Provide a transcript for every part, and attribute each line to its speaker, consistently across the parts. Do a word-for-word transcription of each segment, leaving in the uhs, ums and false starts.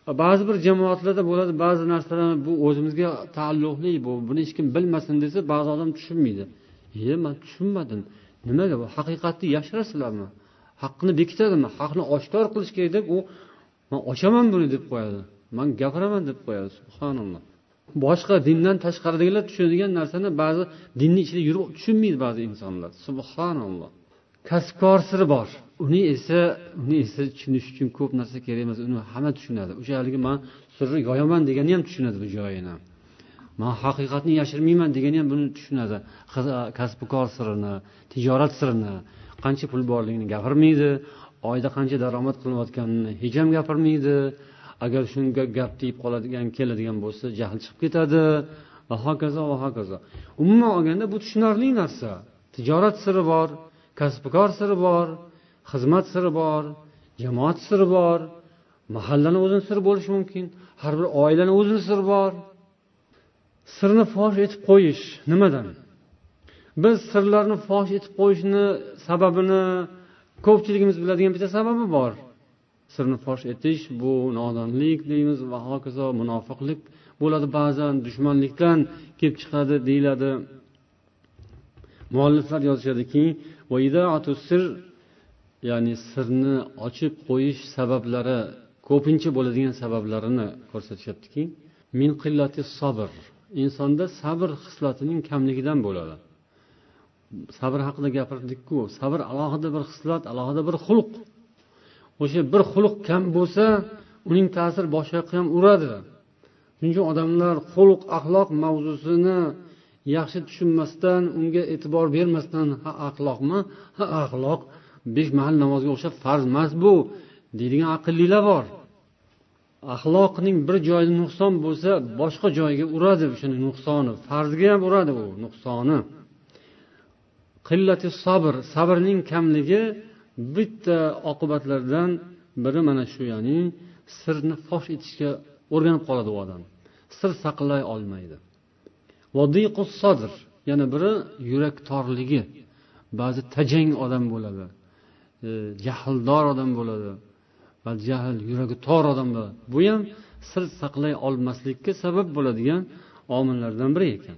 Speaker 1: ba'zi bir jamoatlarda bo'ladi, ba'zi narsalar bu o'zimizga taalluqli, bu buni hech kim bilmasin desa, ba'zi odam tushunmaydi. "E, men tushunmadim. Nimaga bu haqiqatni yashirasizlarmi? Haqqni bekitadimi? Haqni oshkor qilish kerak deb u men ochaman buni deb qo'yadi. Men gapiraman deb qo'yadi. Subhanalloh. Boshqa dindan tashqaridagilar tushunadigan narsani ba'zi dinning ichida yurib tushunmaydi ba'zi insonlar. Subhanalloh. Kasbkor siri bor. Uni esa, uni esa tushunish uchun ko'p narsa kerak emas. Uni hamma tushunadi. O'sha haligi men sirni yoyaman degani ham tushunadi bu joyini. Men haqiqatni yashirmayman degani ham buni tushunadi. Kasbkor sirini, tijorat sirini, qancha pul borligini gapirmaydi, oyda qancha daromad qilayotganini hech ham gapirmaydi. Agar shunga gap deyib qoladigan, keladigan bo'lsa, jahl chiqib ketadi va hokazo va hokazo. Umuman olganda bu tushunarli narsa. Tijorat siri bor, kasbkor siri bor, xizmat siri bor, jamoat siri bor, mahallani o'zining siri bo'lishi mumkin, har bir oilaning o'zining siri bor. Sirni fosh etib qo'yish nimadan? Biz sirlarni fosh etib qo'yishni sababini ko'pchiligimiz biladigan bitta sababi bor. Sirni fosh etish bu nodonlik deymiz va hokazo, munofiqlik bo'ladi, ba'zan dushmanlikdan kelib chiqadi deyiladi. Mualliflar yozishadiki, va ida'atus sir, ya'ni sirni ochib qo'yish sabablari, ko'pincha bo'ladigan sabablarini ko'rsatishyaptiki, min qillati sabr, insonda sabr xislatining kamligidan bo'ladi. Sabr haqida gapirdik-ku, sabr alohida bir xislat, alohida bir xulq. O'sha bir xulq kam bo'lsa, uning ta'siri boshqa yoqqa ham uradi. Shuning uchun odamlar xulq, axloq mavzusini yaxshi tushunmasdan, unga e'tibor bermasdan, ha axloqmi? Ha axloq besh mahal namozga o'xshab farz emas bu deydigan aqllilar bor. Axloqning bir joyida nuqson bo'lsa, boshqa joyga uradi o'shaning nuqsoni, farzga ham uradi bu nuqsoni. Qillati sabr, sabrning kamligi bitta oqibatlardan biri mana shu, ya'ni sirni fosh etishga o'rganib qoladi u odam. Sir saqlay olmaydi. Vadiqus sadr, yana biri yurak torligi. Ba'zi tajang odam bo'ladi, e, jahldor odam bo'ladi, va jahl yuragi tor odam bo'ladi. Bu ham sir saqlay olmaslikka sabab bo'ladigan omillardan biri ekan.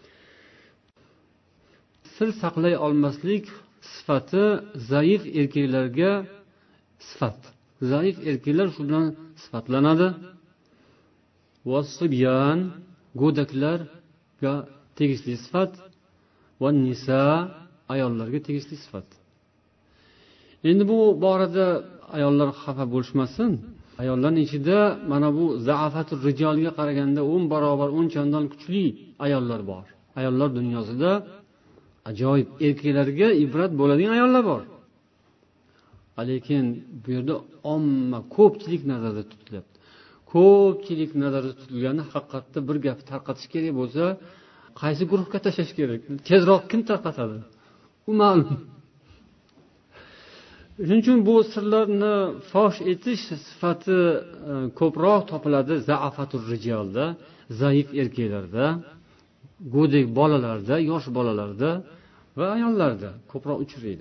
Speaker 1: Sir saqlay olmaslik sifati zaif erkaklarga sifat. Zaif erkaklar shu bilan sifatlanadi. Vasibyan, go'daklarga tegishli sifat, va nisa, ayollarga tegishli sifat. Endi bu borada ayollar xafa bo'lishmasin. Ayollarning ichida mana bu za'afatur rijolga qaraganda o'n barobar, o'n chandon kuchli ayollar bor. Ayollar dunyosida ajoyib, erkaklarga ibrat bo'ladigan ayollar bor. Lekin bu yerda omma, ko'pchilik nazarda tutilyapti. Ko'pchilik nazarda tutilganda haqiqatda bir gap tarqatish kerak bo'lsa, qaysi guruhga tashlash kerak? Tezroq kim tarqatadi? Bu ma'lum. Shuning uchun bu sirlarni fosh etish sifati ko'proq topiladi za'afatur rijolda, zaif erkaklarda, go'dak bolalarda, yosh bolalarda va ayollarda ko'proq uchraydi.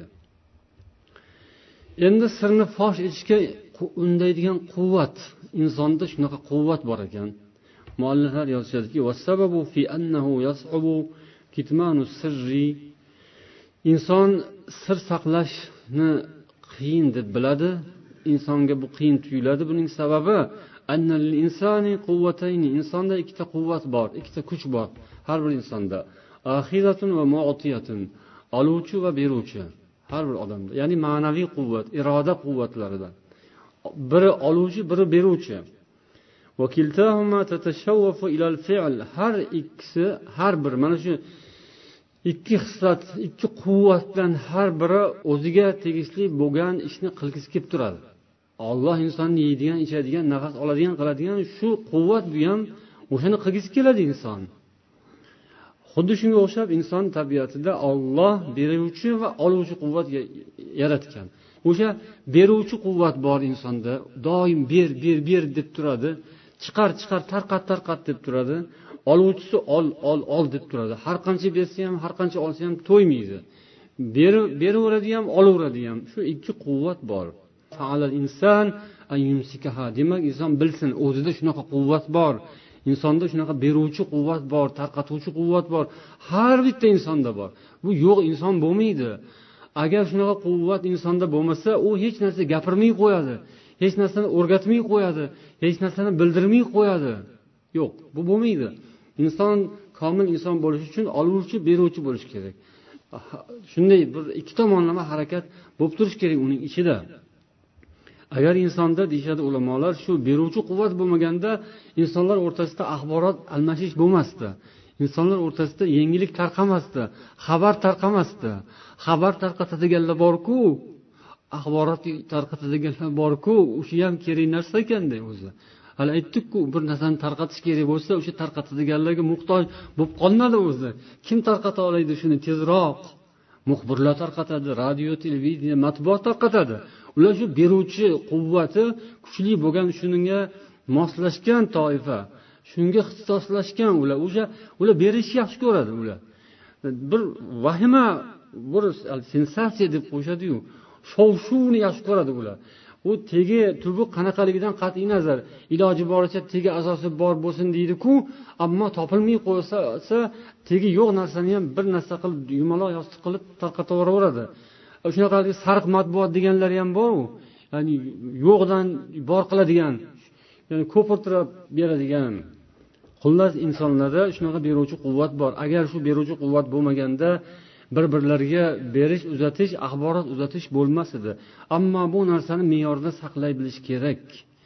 Speaker 1: Endi sirni fosh etishga undaydigan quvvat, insonda shunaqa quvvat bor ekan. Mualliflar yozishadiki, "Vas-sababu fi annahu yas'ubu kitmanu sirri", inson sir saqlashni qiyin deb biladi, insonga bu qiyin tuyuladi. Buning sababi annal insani quvvatayni, insonda ikkita quvvat bor, ikkita kuch bor har bir insonda. Axiratun va mu'tiyatun, oluvchi va beruvchi har bir odamda. Ya'ni ma'naviy quvvat, iroda quvvatlaridan. Biri oluvchi, biri beruvchi. Va kiltahuma tatashawwafu ila al-fi'l, har ikkisi, har bir mana shu ikki xislat, ikki quvvatdan har biri o'ziga tegishli bo'lgan ishni qilgisi kelib turadi. Alloh insonni yeydigan, ichadigan, nafas oladigan, qiladigan shu quvvat bu ham o'shani qilgisi keladi inson. Xuddi shunga o'xshab inson tabiatida Alloh beruvchi va oluvchi quvvat yaratgan. O'sha beruvchi quvvat bor insonda, doim ber, ber, ber deb turadi. Chiqar, chiqar, tarqat, tarqat deb turadi. Oluvchisi ol, ol, ol deb turadi. Har qancha bersa ham, har qancha olsa ham to'ymaydi. Beraveradi ham, olaveradi ham. Shu ikki quvvat bor. demak inson bilsin, o'zida shunaqa quvvat bor, insonda shunaqa beruvchi quvvat bor, tarqatuvchi quvvat bor, har bitta insonda bor. Bu yo'q inson bo'lmaydi. Agar shunaqa quvvat insonda bo'lmasa, u hech narsa gapirmay qo'yadi, hech narsani o'rgatmay qo'yadi, hech narsani bildirmay qo'yadi. Yo'q, bu bo'lmaydi. Inson komil inson bo'lish uchun oluvchi, beruvchi bo'lish kerak. Shunday bir ikki tomonlama harakat bo'lib turish kerak uning ichida. Agar insonda deyshadi ulamolar, shu beruvchi quvvat bo'lmaganda insonlar o'rtasida axborot almashish bo'lmasdi. Insonlar o'rtasida yangilik tarqamasdi, xabar tarqamasdi. Xabar tarqatadiganlar bor-ku, axborot tarqatadiganlar bor-ku, o'sha ham kerak narsa ekanda o'zi. Hali aytdik-ku, bir narsani tarqatish kerak bo'lsa, o'sha tarqatadiganlarga muhtoj bo'lib qolmadi o'zi. Kim tarqata oladi shuni tezroq? Muxbirlar tarqatadi, radio, televideniya, matbuot tarqatadi. Ular shu beruvchi quvvati kuchli bo'lgan, shunga moslashgan toifa, shunga ixtisoslashgan ular, o'sha ular berishni yaxshi ko'radi ular. Bir vahima, bir sensatsiya deb qo'yishadi-yu, shov-shuvni yaxshi ko'radi ular. U tegi tubi qanaqaligidan qat'iy nazar, iloji boricha tegi asosi bor bo'lsin deydi-ku, ammo topilmay qo'ysa, tegi yo'q narsani ham bir narsa qilib, yumaloq yostiq qilib tarqataveradi. Shunaqa sariq matbuot deganlar ham bor-ku, ya'ni yo'qdan bor qiladigan, ya'ni ko'pirtirib beradigan. Xullas insonlarda shunaqa beruvchi quvvat bor. Agar shu beruvchi quvvat bo'lmaganda bir-birlariga berish, uzatish, axborot uzatish bo'lmas edi. Ammo bu narsani me'yorda saqlay bilish kerak.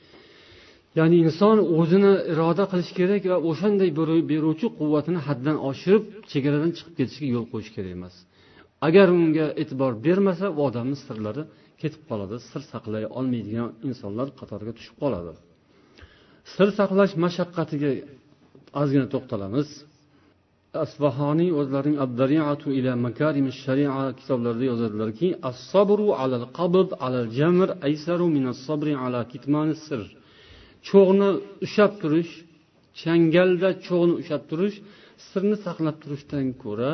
Speaker 1: Ya'ni inson o'zini iroda qilish kerak va o'shanday beruvchi quvvatini haddan oshirib, chegaradan chiqib ketishiga yo'l qo'yish kerak emas. Agar unga e'tibor bermasa, u odamning sirlari ketib qoladi, sir saqlay olmaydigan insonlar qatoriga tushib qoladi. Sir saqlash mashaqqatiga ozgina to'xtalamiz. Asbahoniy o'zlarining Ad-Dari'atu ila makarimish shari'a kitoblarida yozadilarki, as-sabru alal qabd alal jamr aysaru min as-sabri ala kitmanis sir. Cho'g'ni ushlab turish, changalda cho'g'ni ushlab turish sirni saqlab turishdan ko'ra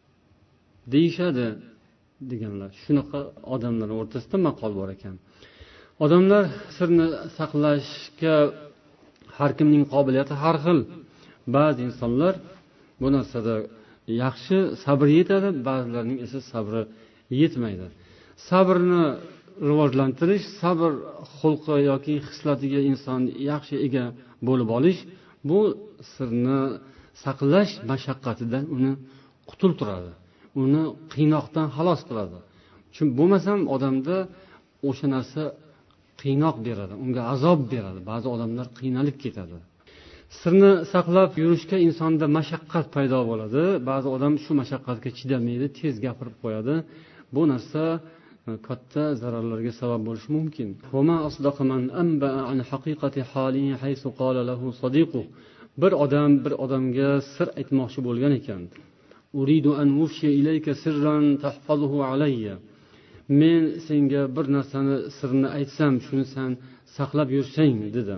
Speaker 1: deyishadi deganlar. Shunaqa odamlar o'rtasida maqol bor ekan. Odamlar sirni saqlashga har kimning qobiliyati har xil. Ba'zi insonlar bu narsada yaxshi sabr yetadi, ba'zilarning esa sabri yetmaydi. Sabrni rivojlantirish, sabr xulqi yoki xislatiga inson yaxshi ega bo'lib olish, bu sirni saqlash mashaqqatidan uni qutultiradi. Uni qiynoqdan xalos qiladi. Chunki bo'lmasam odamda o'sha narsa qiynoq beradi, unga azob beradi. Ba'zi odamlar qiynalib ketadi. Sirni saqlab yurishga insonda mashaqqat paydo bo'ladi. Ba'zi odam shu mashaqqatga chidamaydi, tez gapirib qo'yadi. Bu narsa katta zararlarga sabab bo'lishi mumkin. Huma asdaqa man anba'a an haqiqati halihi haythu qala lahu sadiquhu. Bir odam bir odamga sir aytmoqchi bo'lgan ekan. Uridu an ufshi ilayka sirran tahfazuhu alayya. Men senga bir narsani sirni aytsam, shuni sen saqlab yursang dedi.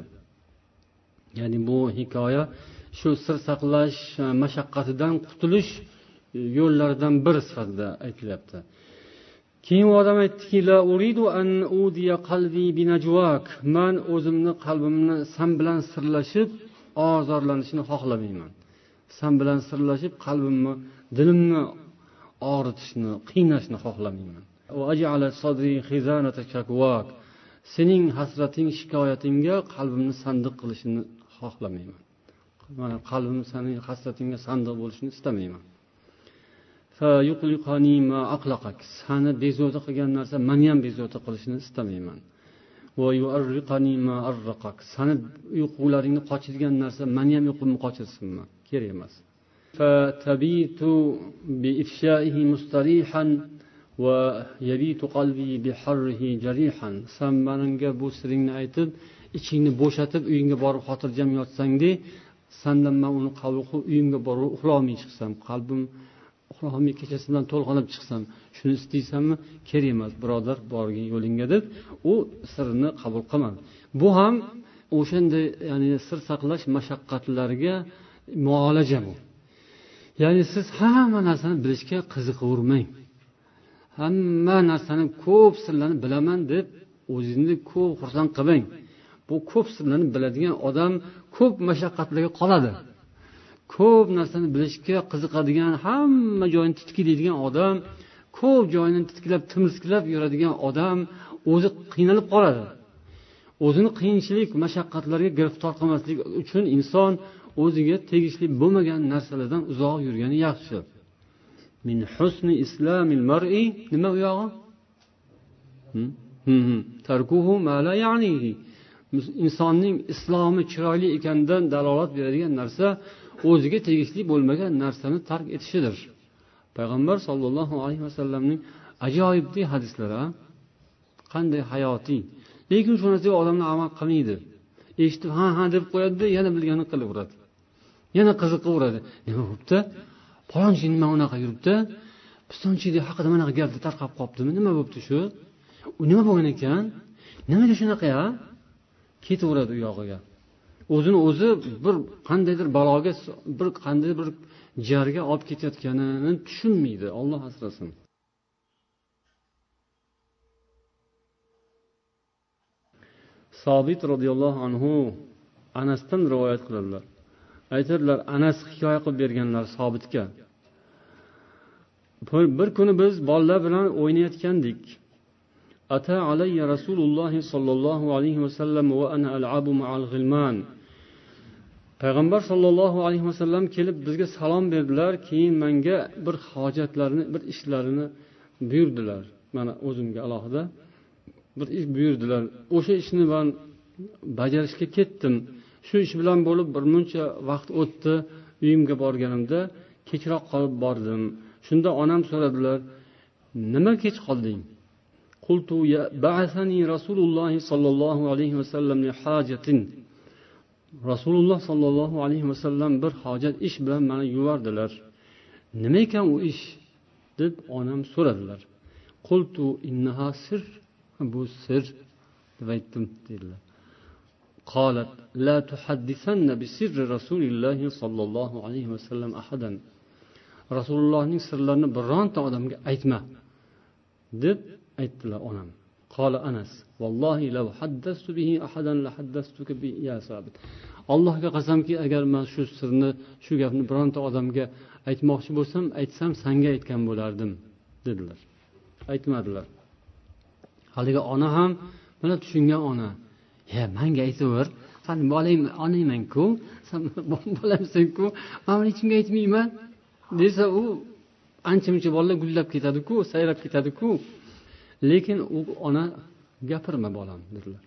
Speaker 1: Ya'ni bu hikoya shu sir saqlash mashaqqatidan qutulish yo'llaridan biri sifatida aytilyapti. Keyin u odam aytdiki, la uridu an udiya qalbi binajwak. Men o'zimni qalbimni sen bilan sirlashib ozorlanishini xohlamayman. Sen bilan sirlashib qalbimni, dilimni og'ritishni, qiynashni xohlamayman. Va aj'ala sadri khizanata shakwak. Sening hasrating, shikoyatingga qalbimni sandiq qilishini xohlamayman. Mana qalbim sening hasratingga sandiq bo'lishini istamayman. Fa yuqliqani ma aqlaqak. Seni bezovta qilgan narsa meni ham bezovta qilishini istamayman. Va yu'arriqani ma arraqak. Seni uyqularingni qochirgan narsa meni ham uyqumni qochirsinmi? Kerak emas. Fa tabitu bi ifsha'ihi mustarihan va yabitu qalbi bi harrihi jarihan. Sen menga bu siringni aytib, ichingni bo'shatib, uyingga borib xotirjam yotsang-de, sendan men uni qabul qilib uyimga borib uxlolmay chiqsam, qalbim uxlolmay kechasidan to'lg'anib chiqsam, shuni istaysanmi? Kerak emas, birodar, borgin yo'lingga deb u sirni qabul qilmadi. Bu ham o'shanday, ya'ni sir saqlash mashaqqatlariga muolaja bu. Ya'ni siz hamma narsani bilishga qiziqavermang. Hamma narsani, ko'p sirlarni bilaman deb o'zingizni ko'p xursand qilmang. Bu ko'p sirlarni biladigan odam ko'p mashaqqatlarga qoladi. Ko'p narsani bilishga qiziqadigan, hamma joyini titkiladigan odam, ko'p joyini titkilab, timizklab yuradigan odam o'zi qiynalib qoladi. O'zini qiyinchilik, mashaqqatlarga giriftor qilmaslik uchun inson o'ziga tegishli bo'lmagan narsalardan uzoq yurgani yaxshi. Min husni islamil mar'i nima u yog'i? Tarkuhu ma la ya'nihi. Insonning islomi chiroyli ekanidan dalolat beradigan narsa o'ziga tegishli bo'lmagan narsani tark etishidir. Payg'ambar sollallohu alayhi vasallamning ajoyibli hadislari, qanday hayotiy. Lekin shu narsaga odamlar amal qilmaydi. Eshitib ha ha deb qo'yadi, yana bilganini qilaveradi. Yana qiziqaveradi. Nima bo'pti? Palonchi nima unaqa yuribdi? Pistonchida haqida mana gapni tarqab qoptimi? Nima bo'pti shu? U nima bo'lgan ekan? Nimaga shunaqa ya? Ketaveradi u yog'iga. O'zini o'zi bir qandaydir baloga, bir qanday bir jarga olib ketayotganini tushunmaydi. Alloh asrasin. Sobit radhiyallohu anhu Anasdan rivoyat qiladilar. Aytadilar, Anas hikoya qilib berganlar Sobitga. Bir kuni biz bolalar bilan o'ynayotgandik. Ata alayya Rasululloh sallallohu alayhi vasallam va ana al'abu ma'al ghilman. Payg'ambar sallallohu alayhi vasallam kelib bizga salom berdilar, keyin menga bir hojatlarini, bir ishlarini buyurdilar. Mana o'zimga alohida bir ish buyurdilar. O'sha ishni men bajarishga ketdim. Shu ish bilan bo'lib bir muncha vaqt o'tdi. Uyimga borganimda kechroq qolib bordim. Shunda onam so'radilar, "Nima kech qolding?" Qultu ya ba'athani Rasululloh sallallohu alayhi vasallam li hajatin. Rasululloh sallallohu alayhi vasallam bir hojat ish bilan meni yubordilar. Nima ekan u ish? deb onam so'radilar. Qultu innaha sir. Bu sir deb aytdim dedilar. Qalat la tuhaddithanna bi sirri Rasulilloh sallallohu alayhi vasallam ahadan. Rasulullohning sirlarini bironta odamga aytma deb aytdilar onam. Qala Anas vallohi law haddastu bihi ahadan la haddastuka bi ya Sobit. Allohga qasamki, agar men shu sirni, shu gapni bironta odamga aytmoqchi bo'lsam, aytsam senga aytgan bo'lardim dedilar. Aytmadilar. Haliga ona ham mana tushungan ona. "Ya, menga aytaver. Sen bolang, onayman-ku, sen bolamsan-ku, men hechimga aytmayman" desa, u ancha-muncha bolalar gullab ketadi-ku, sayrab ketadi-ku. Lekin u ona gapirma bolam dedilar.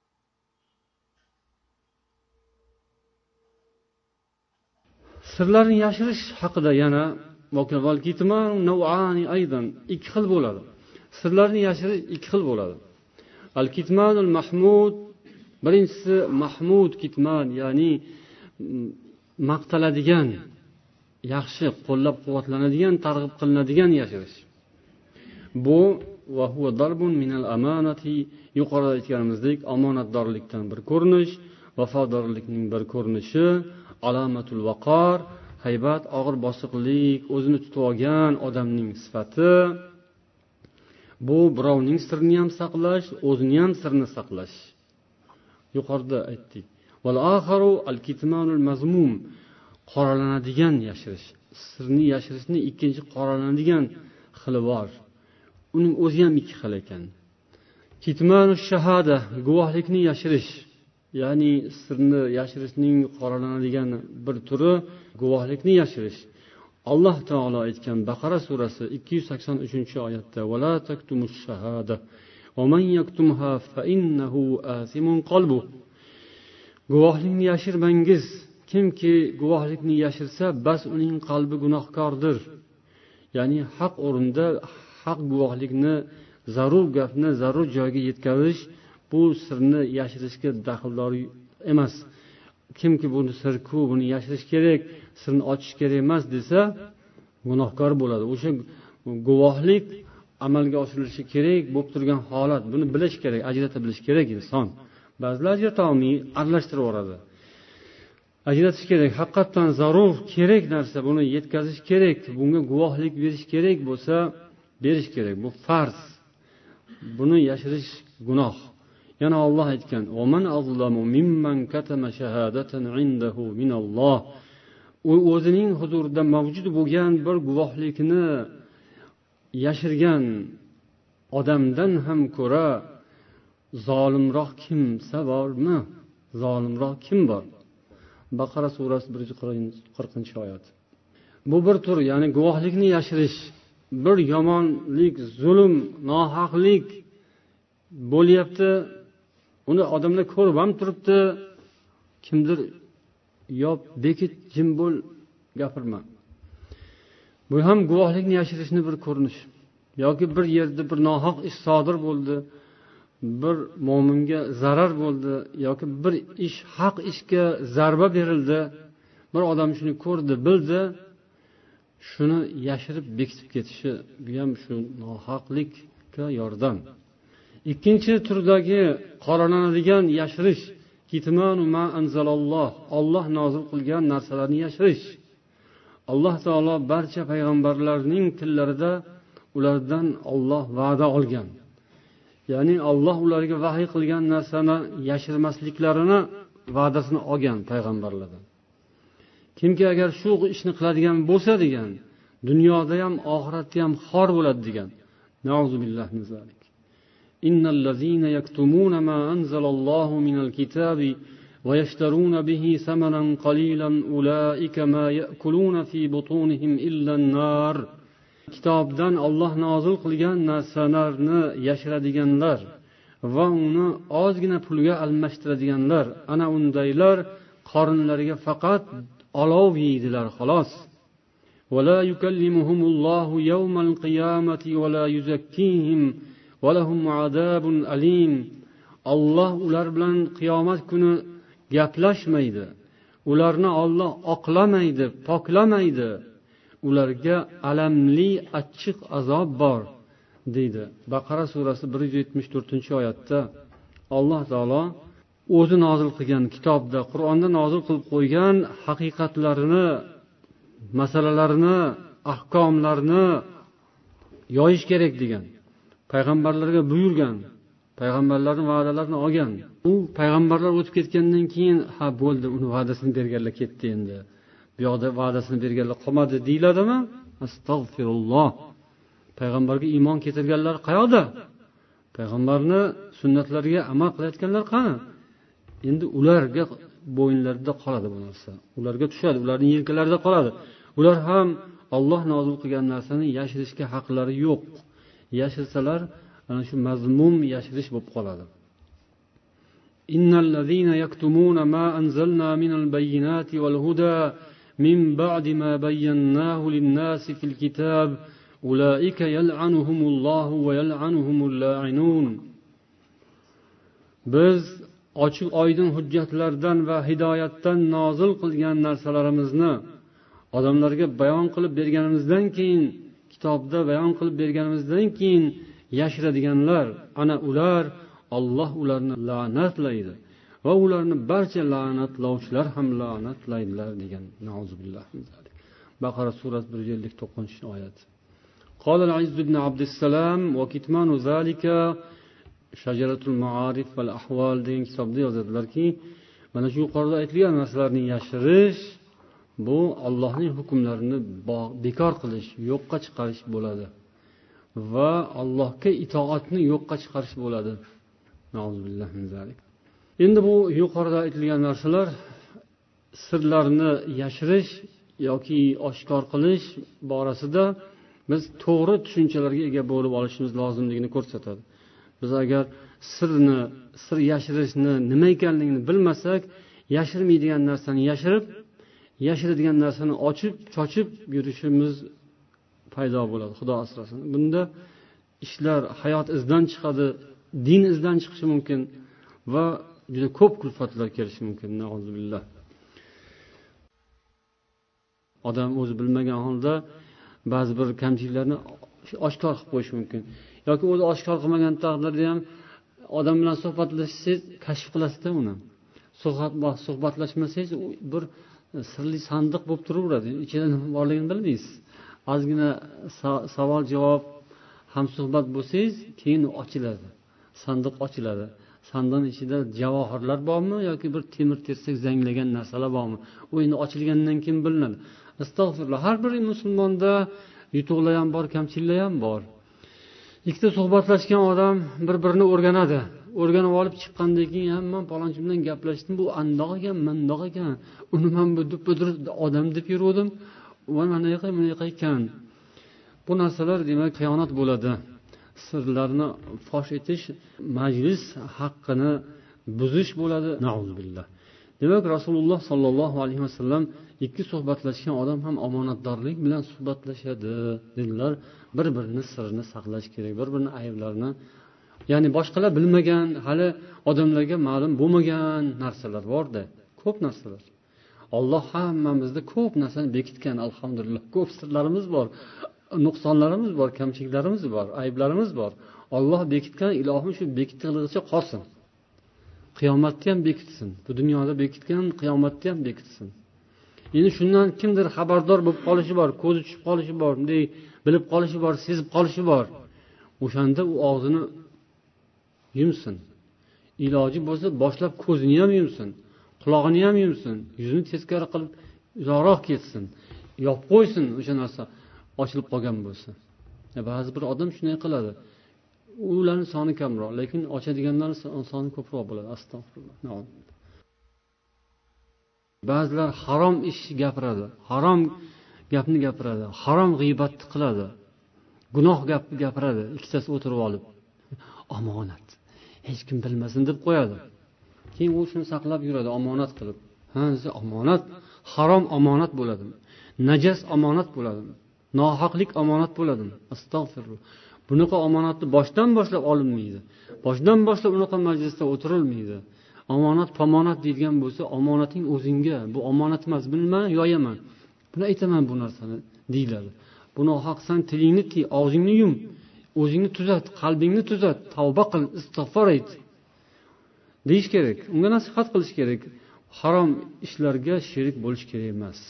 Speaker 1: Sirlarni yashirish haqida yana voqeval kitman naw'ani aydan ikki xil bo'ladi. Sirlarni yashirish ikki xil bo'ladi. Al-kitmanul mahmud, birinchisi mahmud kitman, ya'ni maqtaladigan, yaxshi qo'llab-quvvatlanadigan, targ'ib qilinadigan yashirish. Bu va huwa darbun minal amanati, yuqorida aytganimizdek, omonatdorlikdan bir ko'rinish, vafodorlikning bir ko'rinishi, alomatul vaqor, haybat, og'ir bosiqlik, o'zini tutib olgan odamning sifati. Bu birovning sirrini ham saqlash, o'zini ham sirni saqlash. Yuqorida aytdik. Val akharu al-kitmanul mazmum, qoralanadigan yashirish. Sirni yashirishni ikkinchi qoralanadigan xili bor. Uning o'zi ham ikki xil ekan. Kitmanush shahada, guvohlikni yashirish. Ya'ni sirni yashirishning qoralanadigan bir turi guvohlikni yashirish. Alloh taolo aytgan Baqara surasi ikki yuz sakson uchinchi oyatda: "Va la taktumush shahada, va man yaktumha fa innahu asimun qalbu." Guvohlikni yashirmangiz. Kimki guvohlikni yashirsa, bas uning qalbi gunohkordir. Ya'ni haq o'rinda haq guvohlikni, zarur gapni zarur joyga yetkazish bu sirni yashirishga daxldor emas. Kimki buni sir-ku, buni yashirish kerak, sirni ochish kerak emas desa, gunohkor bo'ladi. O'sha guvohlik amalga oshirilishi kerak bo'lib turgan holat. Buni bilish kerak, ajrata bilish kerak inson. Ba'zilar ajrata olmay aralashtirib yuboradi. Ajratish kerak, haqiqatan zarur kerak narsa, buni yetkazish kerak, bunga guvohlik berish kerak bo'lsa, berish kerak. Bu farz. buni yashirish gunoh. Yana Alloh aytgan: "Va man azlamu mimman katama shahadatan indahu minalloh." U o'zining huzurida mavjud bo'lgan bir guvohlikni yashirgan odamdan ham ko'ra zolimroq kimsa bormi? Zolimroq kim bor? Baqara surasi bir yuz qirqinchi oyat. Bu bir tur, ya'ni guvohlikni yashirish, bir yomonlik, zulm, nohaqlik bo'lyapti. Uni odamlar ko'rib ham turibdi. Kimdir yop, bekit, jim bo'l, gapirma. Bu ham guvohlikni yashirishning bir ko'rinishi. Yoki bir yerda bir nohaq ish sodir bo'ldi, bir mo'minga zarar bo'ldi yoki bir ish haq ishga zarba berildi. Bir odam shuni ko'rdi, bildi, shuni yashirib bekitib ketishi, bu ham shu nohaqlikka yordam. Ikkinchi turdagi qoralanadigan yashirish, kitmanu ma anzalalloh, Alloh nozil qilgan narsalarni yashirish. Alloh taolo barcha payg'ambarlarning tillarida ulardan Alloh va'da olgan. Ya'ni Alloh ularga vahiy qilgan narsani yashirmasliklarini va'dasini olgan payg'ambarlardan. Kimki agar shu ishni qiladigan bo'lsa degan, dunyoda ham oxiratda ham xor bo'ladi degan. Nauzubillahi min zalik. Innal ladzina yaktumuna ma anzalallohu minal kitabi va yashtaruna bihi samanan qalilan ulaika ma ya'kuluna fi butunihim illa an-nar. Kitobdan Alloh nozil qilgan narsalarni yashiradiganlar va uni ozgina pulga almashtiradiganlar, ana undaylar qorinlariga faqat olov yeydilar xolos. Va la yukallimuhumullohu yawmal qiyamati va la yuzakkihim va lahum azabun alim. Alloh ular bilan qiyomat kuni gaplashmaydi. Ularni Alloh oqlamaydi, poklamaydi. Ularga alamli achchiq azob bor, deydi. Baqara surasi bir yuz yetmish to'rtinchi oyatda Alloh taolo o'zi nozil qilgan kitobda, Qur'onda nozil qilib qo'ygan haqiqatlarini, masalalarini, ahkomlarini yoyish kerak degan. Payg'ambarlarga buyurgan, payg'ambarlarning va'dalarini olgan. U payg'ambarlar o'tib ketgandan keyin, ha bo'ldi, uni va'dasini berganlar ketdi endi. Bu yoqda va'dasini berganlar qolmadi deyiladimi? Astag'firulloh. Payg'ambarga iymon keltirganlar qayoqda? Payg'ambarni sunnatlariga amal qilayotganlar qani? Endi ularga bo'yinlarida qoladi bu narsa. Ularga tushadi, ularning yelkalarida qoladi. Ular ham Alloh nozil qilgan narsani yashirishga haqlari yo'q. Yashirsalar, ana shu mazmum yashirish bo'lib qoladi. Innal ladzina yaktumuna ma anzalna minal bayyinati wal huda min ba'di ma bayyanahu lin-nasi fil kitab ulaika yal'anuhumullohu va yal'anuhumul la'inun. Biz ochiq oydin hujjatlardan va hidoyatdan nozil qilgan narsalarimizni odamlarga bayon qilib berganimizdan keyin, kitobda bayon qilib berganimizdan keyin yashiradiganlar, ana ular, Alloh ularni la'natlaydi va ularni barcha la'natlovchilar ham la'natlaydilar degan. Nauzubillah. Baqara surasi bir yuz ellik to'qqizinchi oyat. Qala al-Izz ibn Abdussalam va kitmanu zalika Shajaratul Ma'arif val Ahval degan kitobda yozadilarki, mana shu yuqorida aytilgan narsalarni yashirish bu Allohning hukmlarini bekor qilish, yo'qqa chiqarish bo'ladi va Allohga itoatni yo'qqa chiqarish bo'ladi. Nauzubillah min zalik. Endi bu yuqorida aytilgan narsalar sirlarni yashirish yoki oshkor qilish borasida biz to'g'ri tushunchalarga ega bo'lib olishimiz lozimligini ko'rsatadi. Biz agar sirni, sir yashirishni nima ekanligini bilmasak, yashirmaydigan narsani yashirib, yashiradigan narsani ochib, chochib yurishimiz paydo bo'ladi. Xudo asrasin. Bunda ishlar, hayot izdan chiqadi, din izdan chiqishi mumkin va juda ko'p kulfatlar kelishi mumkin. Nauzubillah. Odam o'zi bilmagan holda ba'zi bir kamchiliklarni oshkor qilib qo'yish mumkin. Yoki o'zi oshkor qilmagan taqdirda ham odam bilan suhbatlashsangiz kashf qilasizda uni. Suhbat suhbatlashmasangiz bir sirli sandiq bo'lib turaveradi. Ichida nima borligini bilmaysiz. Ozgina savol-javob hamsuhbat bo'lsangiz, keyin ochiladi. Sandiq ochiladi. Sandiqning ichida javohirlar bormi yoki bir temir tersak zanglagan narsalar bormi? U endi ochilgandan keyin bilinadi. Astag'firulloh. Har bir musulmonda yutuqlar ham bor, kamchiliklar ham bor. Ikkita suhbatlashgan odam bir-birini o'rganadi. O'rganib olib chiqqandan keyin ham men palonchi bilan gaplashdim, bu andoq ekan, mandoq ekan. Uni men bu dup-budur odam deb yurdim. Va mana yo'q, mana yo'q ekan. Bu narsalar demak xiyonat bo'ladi. Sirlarni fosh etish, majlis haqqini buzish bo'ladi. Nauzubillah. Demak Rasululloh sollallohu alayhi vasallam ikki suhbatlashgan odam ham omonatdorlik bilan suhbatlashadi dedilar. Bir-birini sirrini saqlash kerak, bir-birini ayblarini, ya'ni boshqalar bilmagan, hali odamlarga ma'lum bo'lmagan narsalar bor-da, ko'p narsalar. Alloh hammamizda ko'p narsani bekitgan, alhamdulillah. Ko'p sirlarimiz bor, nuqsonlarimiz bor, kamchiliklarimiz bor, ayblarimiz bor. Alloh bekitgan, ilohim shu bekitganligicha qolsin. Qiyomatda ham bekitsin. Bu dunyoda bekitgan, qiyomatda ham bekitsin. Endi shundan kimdir xabardor bo'lib qolishi bor, ko'zi tushib qolishi bor, bunday bilib qolishi bor, sezib qolishi bor. O'shanda u og'zini yumsin. Iloji bo'lsa boshlab ko'zini ham yumsin, quloqini ham yumsin, yuzini teskari qilib uzoqroq ketsin. Yopib qo'ysin o'sha narsa ochilib qolgan bo'lsa. Ya ba'zi bir odam shunday qiladi. Ularning soni kamroq, lekin ochadiganlar soni ko'proq bo'ladi. Astag'firulloh. Ba'zilar harom ish gapiradi, harom gapni gapiradi, harom g'iybatni qiladi. Gunoh gapni gapiradi, ikkitasi o'tirib olib. Omonat. Hech kim bilmasin deb qo'yadi. Keyin u shuni saqlab yuradi, omonat qilib. Ha, omonat, harom omonat bo'ladi. Najas omonat bo'ladi. Nohaqlik omonat bo'ladi. Astag'firulloh. Bunaqa omonatni boshdan boshlab olinmaydi. Boshdan boshlab unaqa majlisda o'tirilmaydi. Omonat, pamonat deyilgan bo'lsa, omonating o'zingga, bu omonat emas, bilma, yoyaman. Buni aytaman bu narsani deyiladi. Buni haqsan, tilingni tiy, og'zingni yum, o'zingni tuzat, qalbingni tuzat, tavba qil, istig'for ayt. Deyish kerak. Unga nasihat qilish kerak. Harom ishlarga sherik bo'lish kerak emas.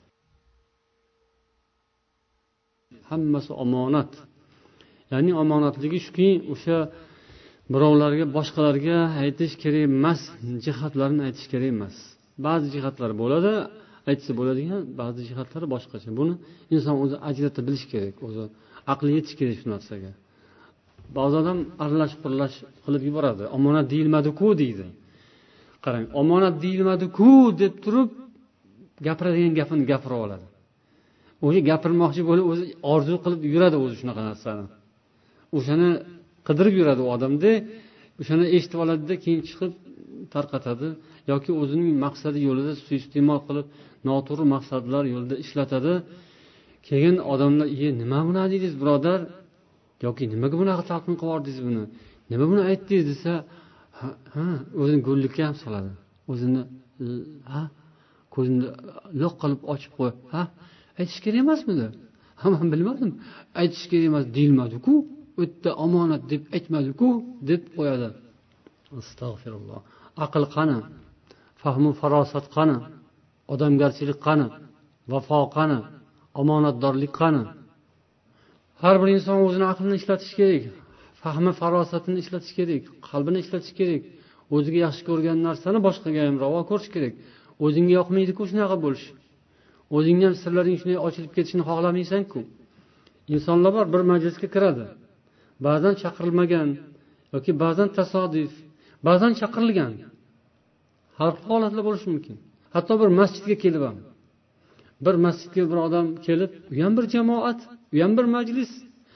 Speaker 1: Hammasi omonat. Ya'ni omonatligi shuki, o'sha birovlarga, boshqalarga aytish kerak emas, jihatlarini aytish kerak emas. Ba'zi jihatlar bo'ladi, aytsa bo'ladigan, ba'zi jihatlari boshqacha. Buni inson o'zi ajratib bilish kerak, o'zi aqli yetish kerak shu narsaga. Ba'zi odam aralash-qurlash qilib yuboradi. Omonat deyilmadi-ku deydi. Qarang, omonat deyilmadi-ku deb turib gapiradigan gapini gapirib oladi. O'zi gapirmoqchi bo'lib, o'zi orzu qilib yuradi o'zi shunaqa narsani. O'shani qidirib yuradi u odamda, o'shani eshitib oladida keyin chiqib tarqatadi yoki o'zining maqsadi yo'lida suiiste'mol qilib noto'g'ri maqsadlar yo'lida ishlatadi. Keyin odamlar, "Ye, nima buni dedingiz, birodar?" yoki "Nimaga bunaqa talqin qilib yordingiz buni? Nima buni aytdingiz?" desa, ha, ha o'zini go'llikka ham soladi. O'zini ha, ko'zini loq qilib ochib qo'y. Ha, aytish kerak emasmidi? Ha, men bilmadim. Aytish kerak emas deyilmadi-ku. O'tda omonat deb aytmadi-ku deb qo'yadi. Astag'firulloh. Aql qani? Fahmu farosat qani? Odamgarchilik qani? Vafo qani? Omonatdorlik qani? Har bir inson o'zining aqlini ishlatish kerak. Fahmi farosatini ishlatish kerak, qalbini ishlatish kerak. O'ziga yaxshi ko'rgan narsani boshqaga ham ravo ko'rish kerak. O'zingga yoqmaydi-ku shunaqa bo'lish. O'zingga ham sirlaring shunday ochilib ketishini xohlamaysan-ku. Insonlar bor, bir majlisga kiradi. Ba'zan chaqirilmagan yoki ba'zan tasodif, ba'zan chaqirilgan. Har xil holatlar bo'lishi mumkin. Hatto bir masjidga kelib ham. Bir masjidga bir odam kelib, u ham bir jamoat, u ham bir majlis.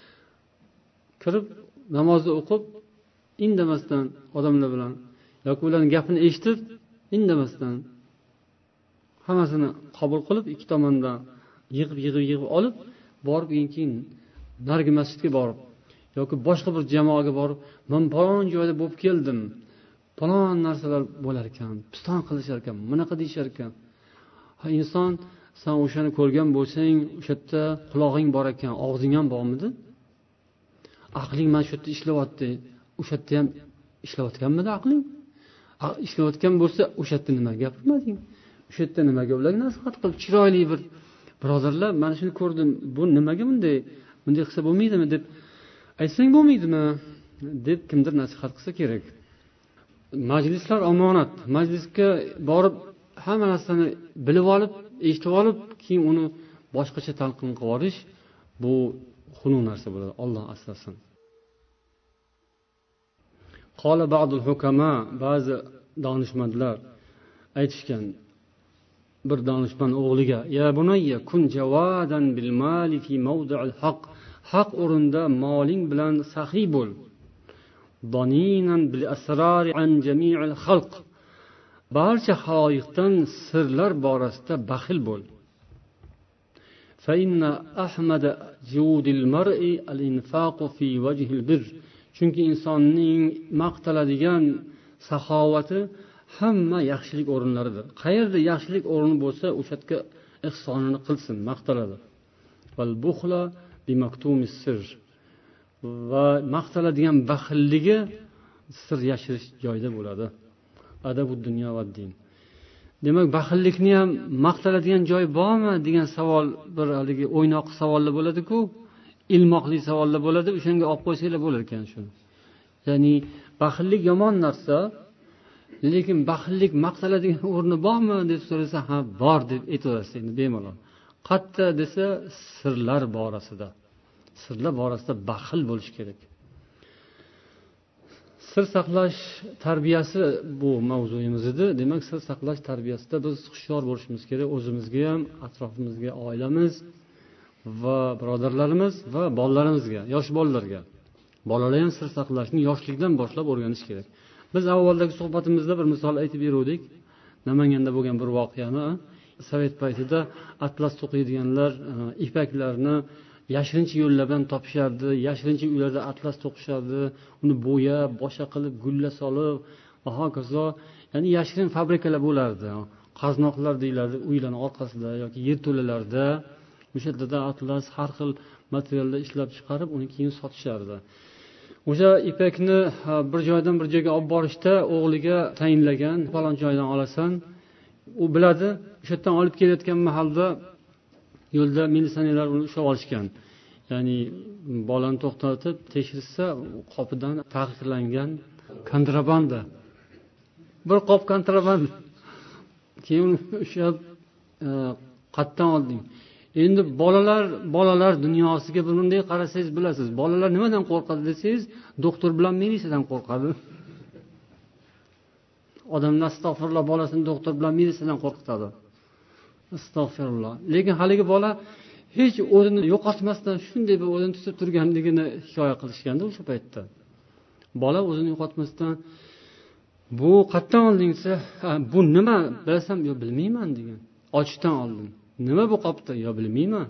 Speaker 1: Kirib namozni o'qib, indamasdan odamlar bilan yoki ularning gapini eshitib, indamasdan hammasini qabul qilib, ikki tomondan yig'ib yig'ib yig'ib olib, borib keyin narigi masjidga borib yoki boshqa bir jamoaga borib, "Men falon joyda bo'lib keldim. Falon narsalar bo'lar ekan, piston qilishar ekan, bunaqa deyshar ekan." Ha, inson, sen o'shani ko'rgan bo'lsang, o'sha yerda quloqing bor ekan, og'zing ham bormidi? Aqling mana shu yerda ishlayapti. O'sha yerda ham ishlayotganmidi aqling? Ishlayotgan bo'lsa, o'sha yerda nima gapirmading? O'sha yerda nimaga ularga nasihat qilib, chiroyli bir birodarlar, mana shuni ko'rdim. Bu nimaga bunday? Bunday qilsa bo'lmaydimi deb aytsang bo'lmaydimi deb kimdir nasihat qilsa kerak. Majlislar omonat. Majlisga borib hamma narsani bilib olib, eshitib olib, keyin uni boshqacha talqin qilib yuborish bu xunuk narsa bo'ladi. Alloh asrasin. Qala ba'dul hukama, ba'zi donishmandlar aytishgan bir donishmand o'g'liga: "Ya bunayya kun jawadan bil mali fi mawdi'il haq." Haq o'rinda moling bilan saxiy bo'l. Doninan bil asrar an jami'il xalq. Barcha xaloyiqdan sirlar borasida baxil bo'l. Fa inna ahmada judil mar'i al-infaq fi wajhil bir. Chunki insonning maqtaladigan saxovati hamma yaxshilik o'rinlaridir. Qayerda yaxshilik o'rni bo'lsa, o'sha yerga ihsonini qilsin, maqtaladi. Val bukhla bi maktumis sir. Va maqtaladigan baxilligi sir yashirish joyida bo'ladi. Adabu dunyo va din. Demak, baxillikni ham maqtaladigan joy bormi degan savol bir haligi o'ynoq savollar bo'ladi-ku, ilmoqli savollar bo'ladi. O'shanga olib qo'ysanglar bo'lar ekan shuni. Ya'ni baxillik yomon narsa, lekin baxillik maqtaladigan o'rni bormi deb so'rasa, ha, bor deb aytaverasiz endi bemalol. Qatta desa sirlar borasida. Sirlar borasida baxil bo'lish kerak. Sir saqlash tarbiyasi bu mavzuyimiz edi. Demak, sir saqlash tarbiyasida biz hushyor bo'lishimiz kerak. O'zimizga ham, atrofimizga, oilamiz va birodarlarimiz va bolalarimizga, yosh bolalarga. Bolalar ham sir saqlashni yoshlikdan boshlab o'rganish kerak. Biz avvaldagi suhbatimizda bir misol aytib berdik. Namanganda bo'lgan bir voqeani. Sovet paytida atlas to'qiydiganlar ipaklarni yashirincha yo'llar bilan topishardi, yashirincha uylarda atlas to'qishardi, uni bo'yab, boshqa qilib, gulla solib, va hokazo, ya'ni yashirin fabrikalar bo'lardi. Qaznoqlar deyiladi, uylarning orqasida yoki yerto'lalarda o'sha yerda atlas har xil materialda ishlab chiqarib, uni keyin sotishardi. O'sha ipakni bir joydan bir joyga olib borishda o'g'liga tayinlagan, falon joydan olasan, u biladi. O'sha yerdan olib kelayotgan mahalda yo'lda militsionerlar uni ushlab olishgan. Ya'ni bolani to'xtatib tekshirsa, qopidan taqiqlangan kontrabanda. Bir qop kontrabanda. Keyin o'sha qatdan olding. Endi bolalar, bolalar dunyosiga bunday qarasangiz bilasiz. Bolalar nimadan qo'rqadi desangiz, doktor bilan militsiyadan qo'rqadi. Odamlar astag'firulloh bolasini doktor bilan militsiyadan qo'rqitadi. Astag'firulloh. Lekin haligi bola hech o'zini yo'qotmasdan shunday bir o'zini tutib turganligini hikoya qilishganda o'sha paytda. Bola o'zini yo'qotmasdan bu qatdan olding desa, bu nima bilasam, yo bilmayman degan. Ochdan oldim. Nima bu qopda? Yo bilmayman.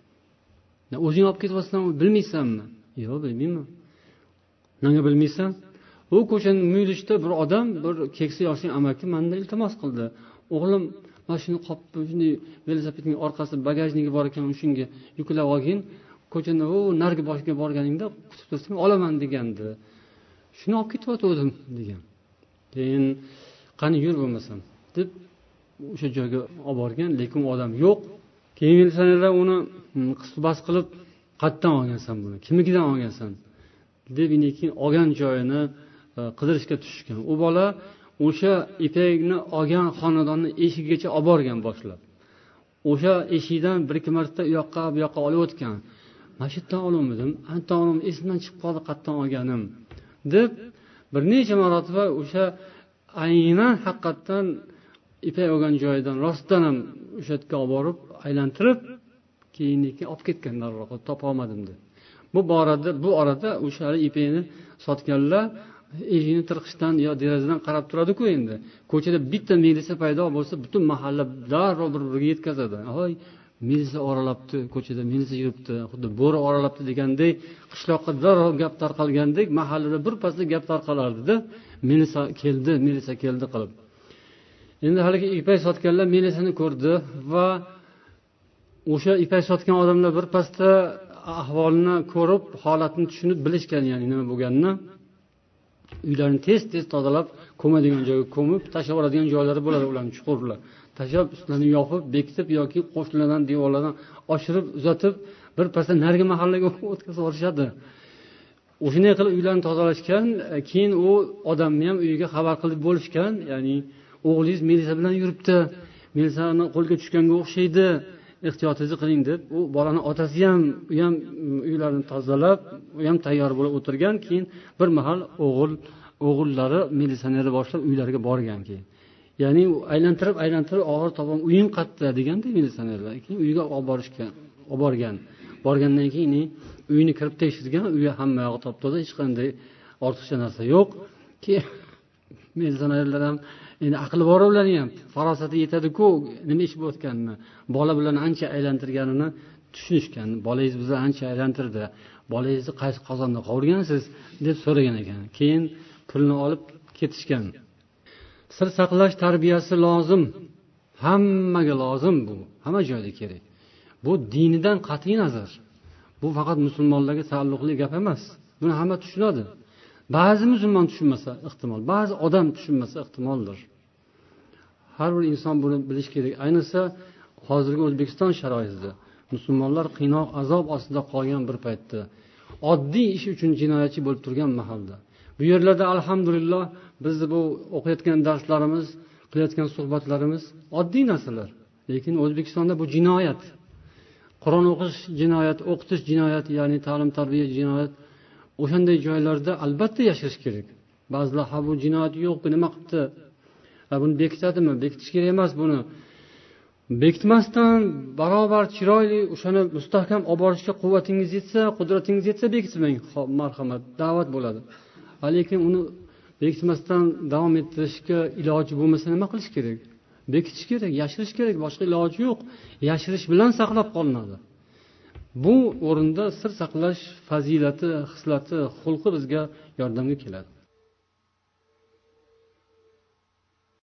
Speaker 1: O'zing olib ketyapsan, bilmaysanmi? Yo bilmayman. Nega bilmaysan? U ko'chaning muyulishda bir odam, bir keksa yoshli amaki mendan iltimos qildi. O'g'lim, mana shuni qopni, shuni velosipedning orqasi bagajnigi bor ekan, shunga yuklab olgin. Ko'chani u nargi boshiga borganingda kutib tursang olaman degandi. Shuni olib ketyotgandim degan. Keyin qani yur bo'lmasam deb o'sha joyga olib borgan, lekin odam yo'q. Keyin militsionerlar uni qisbas qilib, "Qayerdan olgansan buni? Kimnikidan olgansan?" deb keyin olgan joyini qidirishga tushgan. U bola o'sha ipakni olgan xonadonni eshigigacha olib borgan boshlab. O'sha eshikdan bir ikki marta u yoqqa, bu yoqqa olib o'tgan. "Mana shu yerdan olmadim, anton oldim, esimdan chiqib qoldi qayerdan olganim" deb bir necha marotaba o'sha aynan haqiqatan ipak olgan joyidan rostdan ham o'sha yerga olib borib, aylantirib, keyin olib ketgan darroq, topa olmadim deb. Bu borada, bu orada o'sha ipakni sotganlar eshikni tirqishdan yo derazadan qarab turadi-ku endi. Ko'chada bitta militsiya paydo bo'lsa, butun mahalla darrov bir-biriga yetkazadi. "Hoy, militsiya oralabdi, ko'chada militsiya yuribdi, xuddi bo'ri oralabdi" degandek, qishloqqa darrov gap tarqalgandek, mahallada bir pasda gap tarqalardi-da, militsiya keldi, militsiya keldi qilib. Endi haligi ipak sotganlar militsiyani ko'rdi va o'sha ipak sotgan odamlar bir pasda ahvolni ko'rib, holatni tushunib bilishgan, ya'ni nima bo'lganini. Uylarni tez-tez tozalab, ko'madigan joyga ko'mib, tashlab oladigan joylari bo'ladi ularning chuqurlar. Tashlab, ustlarini yopib, bekitib yoki qo'shnilardan devorlardan oshirib, uzatib, bir pasda narigi mahallaga o'tkazib yuborishadi. o'shanday qilib uylarni tozalashgan. Keyin u odamni ham uyiga xabar qilib bo'lishgan, ya'ni o'g'lingiz militsiya bilan yuribdi, militsiyani qo'lga tushganga o'xshaydi, ehtiyotingizni qiling deb, u bolani otasi ham u ham uylarini tozalab, u ham tayyor bo'lib o'tirgan. Keyin bir mahal o'g'il o'g'illari militsionerni boshlab uylariga borgan. Keyin ya'ni aylantirib aylantirib og'ir topam uying qayerda deganda militsionerlar keyin uyiga olib borishgan, olib borgan. Borgandan keyin uyini kirib tekshirgan, uyi hamma yog'i top-toza, hech qanday ortiqcha narsa yo'q. Keyin militsionerlar ham endi aqli bor ularning ham, farosati yetadi-ku, nima ish bo'layotganini, bola bilan ancha aylantirganini tushunishgan. Bolangiz bizni ancha aylantirdi. Bolangizni qaysi qozonda qovurgansiz deb so'ragan ekan. Keyin pulni olib ketishgan. Sir saqlash tarbiyasi lozim. Hammaga lozim bu. Hamma joyda kerak. Bu dinidan qat'iy nazar. Bu faqat musulmonlarga taalluqli gap emas. Buni hamma tushunadi. Ba'zi musulmon tushunmasa ehtimol, ba'zi odam tushunmasa ehtimoldir. Har bir inson buni bilish kerak. Ayniqsa hozirgi O'zbekiston sharoitida musulmonlar qiynoq, azob ostida qolgan bir paytda, oddiy ish uchun jinoyatchi bo'lib turgan mahalda. Bu yerlarda alhamdulillah bizni bu o'qiyotgan darslarimiz, qilayotgan suhbatlarimiz oddiy narsalar. Lekin O'zbekistonda bu jinoyat. Qur'on o'qish jinoyat, o'qitish jinoyat, ya'ni ta'lim tarbiya jinoyat. O'shanday joylarda albatta yashirish kerak. Ba'zilar ha bu jinoyat yo'q, nima qilibdi? Ha buni bekitadimi? Bekitish kerak emas buni. Bekitmasdan barobar chiroyli o'shani mustahkam olib borishga quvvatingiz yetsa, qudratingiz yetsa bekitmang, marhamat, da'vat bo'ladi. Lekin uni bekitmasdan davom ettirishga iloji bo'lmasa nima qilish kerak? Bekitish kerak, yashirish kerak, boshqa iloji yo'q. Yashirish bilan saqlab qolinadi. Bu o'rinda sir saqlash fazilati, xislati, xulqi bizga yordamga keladi.